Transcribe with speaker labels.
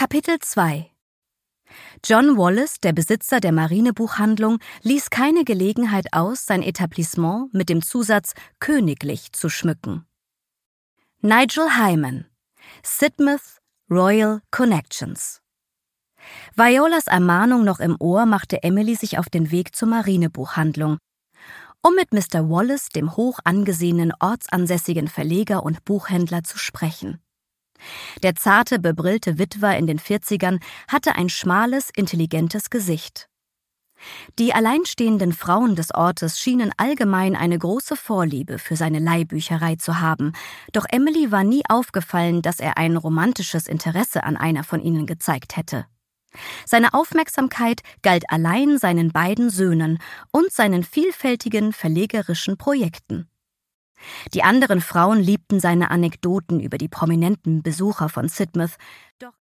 Speaker 1: Kapitel 2 John Wallis, der Besitzer der Marinebuchhandlung, ließ keine Gelegenheit aus, sein Etablissement mit dem Zusatz »königlich« zu schmücken. Nigel Hyman, Sidmouth Royal Connections. Violas Ermahnung noch im Ohr, machte Emily sich auf den Weg zur Marinebuchhandlung, um mit Mr. Wallis, dem hoch angesehenen ortsansässigen Verleger und Buchhändler, zu sprechen. Der zarte, bebrillte Witwer in den 40ern hatte ein schmales, intelligentes Gesicht. Die alleinstehenden Frauen des Ortes schienen allgemein eine große Vorliebe für seine Leihbücherei zu haben, doch Emily war nie aufgefallen, dass er ein romantisches Interesse an einer von ihnen gezeigt hätte. Seine Aufmerksamkeit galt allein seinen beiden Söhnen und seinen vielfältigen verlegerischen Projekten. Die anderen Frauen liebten seine Anekdoten über die prominenten Besucher von Sidmouth, doch